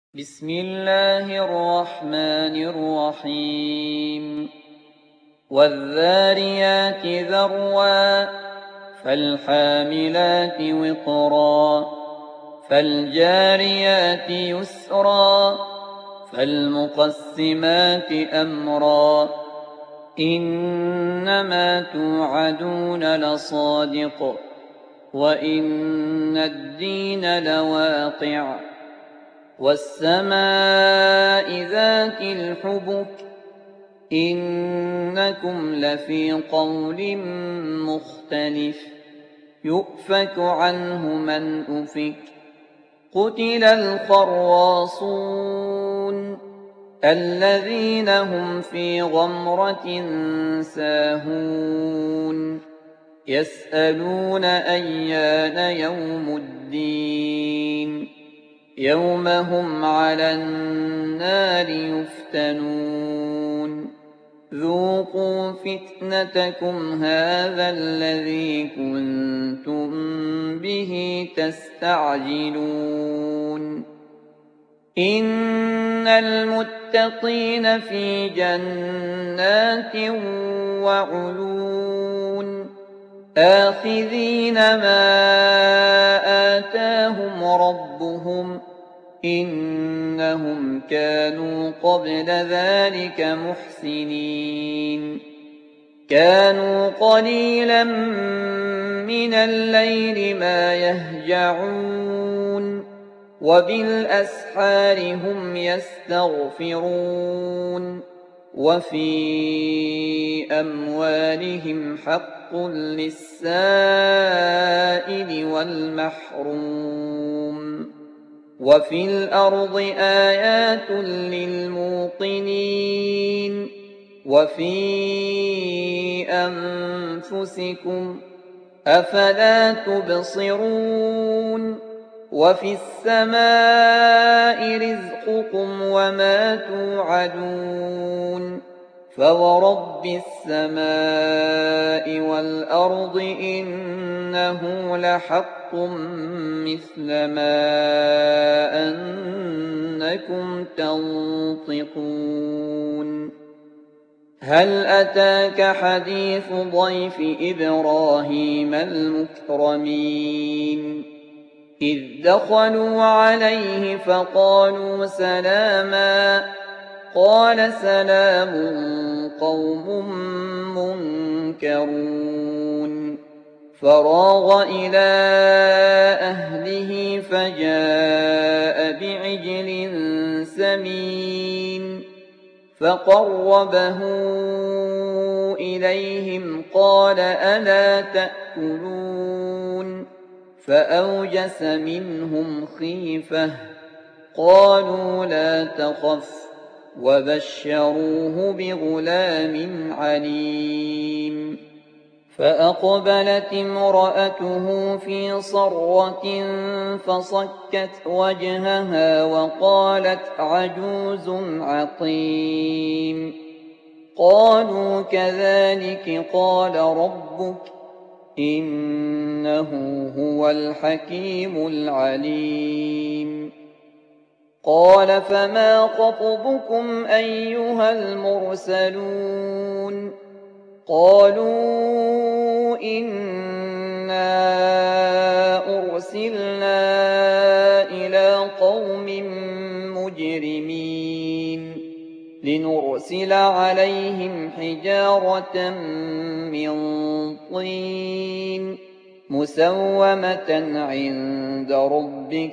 بسم الله الرحمن الرحيم والذاريات ذروا فالحاملات وقرا فالجاريات يسرا فالمقسمات أمرا إنما توعدون لصادق وإن الدين لواقع والسماء ذات الحبك إنكم لفي قول مختلف يؤفك عنه من أفك قتل الخراصون الذين هم في غمرة ساهون يسألون أيان يوم الدين يوم هم على النار يفتنون ذوقوا فتنتكم هذا الذي كنتم به تستعجلون إن المتقين في جنات وعيون آخذين ما آتاهم ربهم إنهم كانوا قبل ذلك محسنين كانوا قليلا من الليل ما يهجعون وبالأسحار هم يستغفرون وفي أموالهم حق للسائل والمحروم وفي الأرض آيات للموقنين وفي أنفسكم أفلا تبصرون وفي السماء رزقكم وما توعدون فورب السماء والأرض إنه لحق مثل ما أنكم تنطقون هل أتاك حديث ضيف إبراهيم المكرمين إذ دخلوا عليه فقالوا سلاما قال سلام قوم منكرون فراغ إلى أهله فجاء بعجل سمين فقربه إليهم قال ألا تأكلون فأوجس منهم خيفة قالوا لا تخف وبشروه بغلام عليم فأقبلت امرأته في صرة فصكت وجهها وقالت عجوز عقيم قالوا كذلك قال ربك إنه هو الحكيم العليم قال فما خطبكم أيها المرسلون قالوا إنا أرسلنا إلى قوم مجرمين لنرسل عليهم حجارة من طين مسومة عند ربك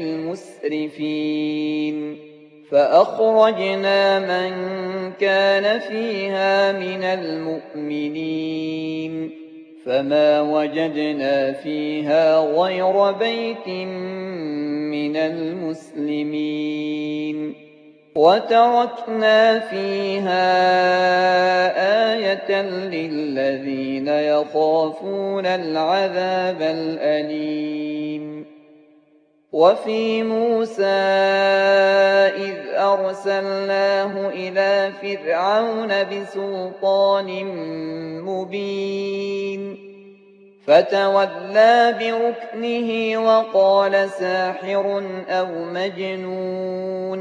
للمسرفين فأخرجنا من كان فيها من المؤمنين فما وجدنا فيها غير بيت من المسلمين وتركنا فيها آية للذين يخافون العذاب الأليم وفي موسى إذ أرسلناه إلى فرعون بسلطان مبين فتولى بركنه وقال ساحر أو مجنون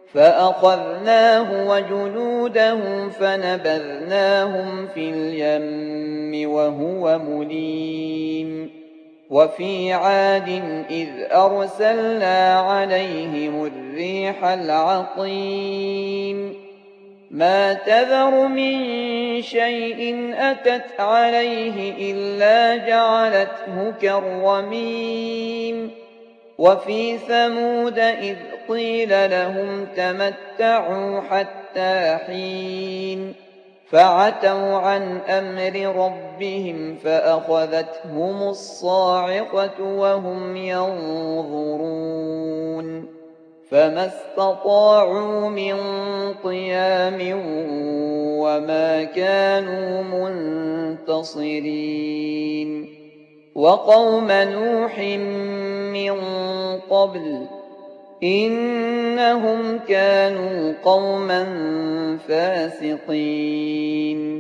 فأخذناه وجنوده فنبذناهم في اليم وهو مليم وفي عاد إذ أرسلنا عليهم الريح العقيم ما تذر من شيء أتت عليه إلا جعلته كالرميم وفي ثمود إذ قيل لهم تمتعوا حتى حين فعتوا عن أمر ربهم فأخذتهم الصاعقة وهم ينظرون فما استطاعوا من قيام وما كانوا منتصرين وقوم نوح من قبل إنهم كانوا قوما فاسقين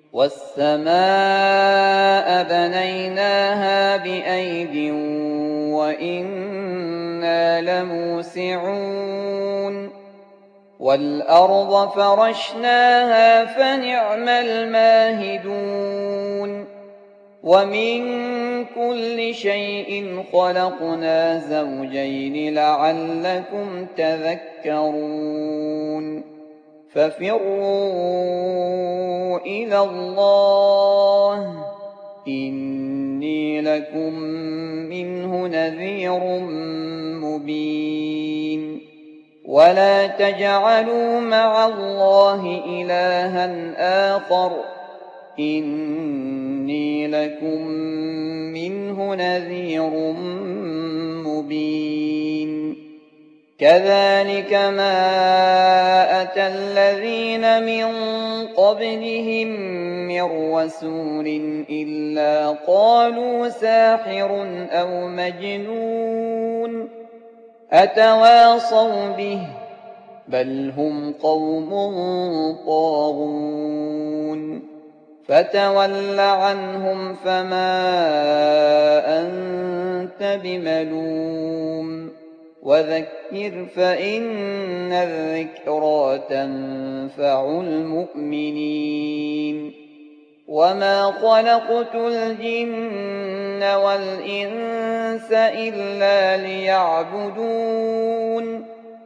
والسماء بنيناها بأيد وإنا لموسعون والأرض فرشناها فنعم الماهدون ومن كل شيء خلقنا زوجين لعلكم تذكرون ففروا إلى الله إني لكم منه نذير مبين ولا تجعلوا مع الله إلها آخر إني لكم منه نذير مبين كذلك ما أتى الذين من قبلهم من رسول إلا قالوا ساحر أو مجنون أتواصوا به بل هم قوم طاغون فتول عنهم فما أنت بملوم وذكر فإن الذكرى تنفع المؤمنين وما خلقت الجن والإنس إلا ليعبدون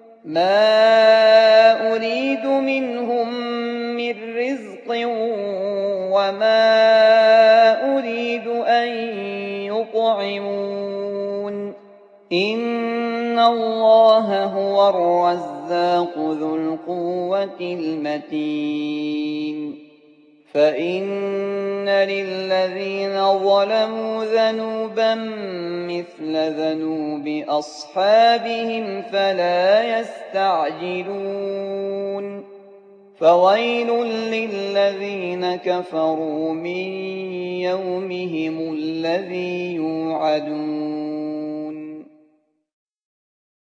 ما أريد منهم من رزق وما أريد أن يطعمون إن الله هو الرزاق ذو القوة المتين فإن للذين ظلموا ذنوبا مثل ذنوب أصحابهم فلا يستعجلون فويل للذين كفروا من يومهم الذي يوعدون